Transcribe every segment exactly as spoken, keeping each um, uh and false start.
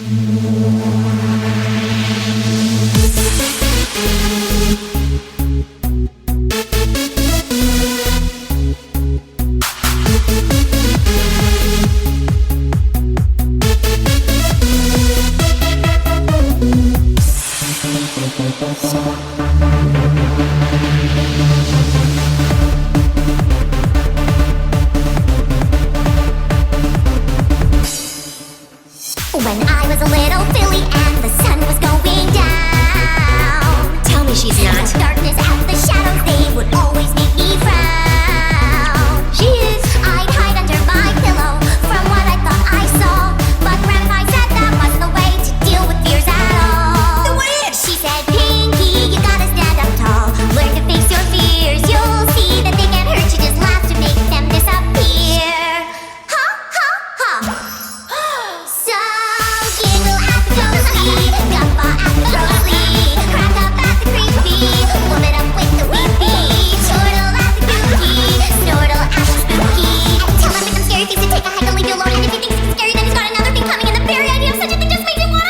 When I was a little filly and the sun was going down. Tell me she's not. The darkness and the shadows, they would always make me frown. She is. I'd hide under my pillow from what I thought I saw, but Grandma said that wasn't the way to deal with fears at all. The witch! She said, Pinky, you gotta stand up tall. Learn to face your fears. You'll see that they can't hurt you. Just laugh to make them disappear. Ha ha ha. So giggle at the ghostly, guffaw at the grossly, crack up at the creepy, warm it up with the weepy, chortle at the kooky, snortle at the spooky. Tell him it's a scary things to take a hike and leave you alone. And if he thinks it's scary, then he's got another thing coming. And the very idea of such a thing just makes me wanna.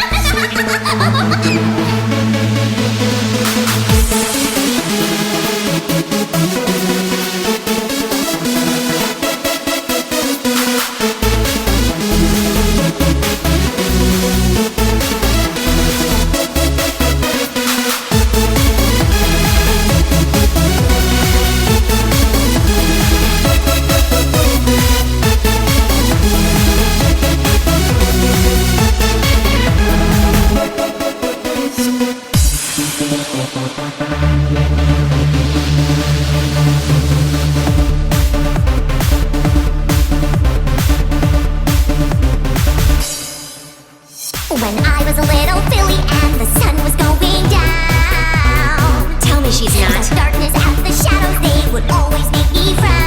When I was a little filly and the sun was going down. Tell me she's not. The darkness and the shadows, they would always make me frown.